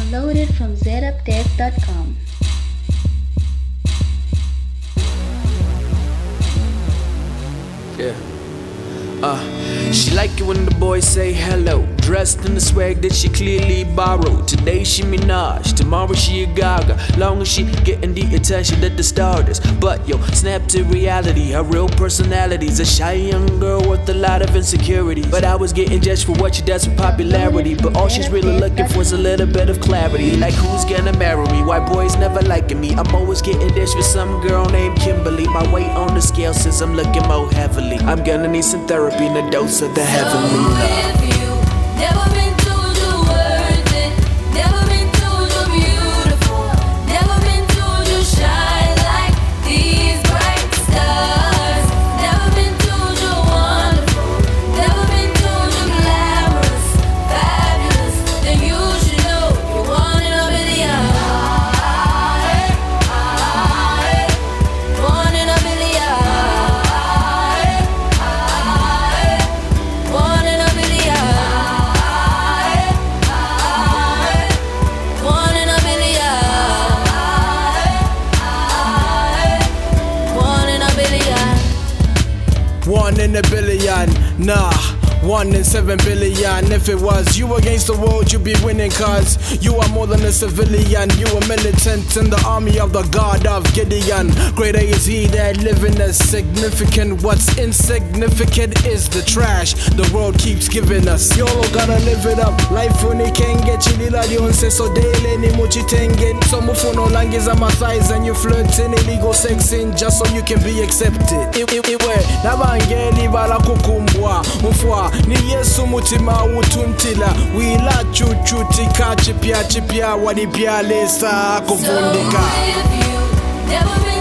Downloaded from zupdate.com. Yeah. She like it when the boys say hello. Dressed in the swag that she clearly borrowed. Today she Minaj, tomorrow she a Gaga. Long as she getting the attention that the starters. But yo, snap to reality. Her real personality's a shy young girl with a lot of insecurity. But I was getting judged for what she does for popularity. But all she's really looking for is a little bit of clarity. Like who's gonna marry me? Why boys never liking me? I'm always getting this with some girl named Kimberly. My weight on the scale says I'm looking more heavily. I'm gonna need some therapy and a dose of the heavenly love. Never been told you're worth it. Never been told you're beautiful. Never been told you shine like these bright stars. Never been told you're wonderful. Never been told you're glamorous, fabulous. Then you should know you're one in a billion. One in a billion. One in a billion. One in a billion, nah. 1 in 7 billion. If it was you against the world, you'd be winning. Cause you are more than a civilian. You are militant in the army of the God of Gideon. Greater is he that living as significant. What's insignificant is the trash the world keeps giving us. YOLO gotta live it up. Life when it can get you little dionse so daily ni mochi tengen. So mufono langiza my thighs and you flirting illegal sexing just so you can be accepted. Iwe nabangeli bala kukumbwa mfwa ni Yesu mutima utuntila wila chuchutika chipya wadi pya lesa kuvundika. Never been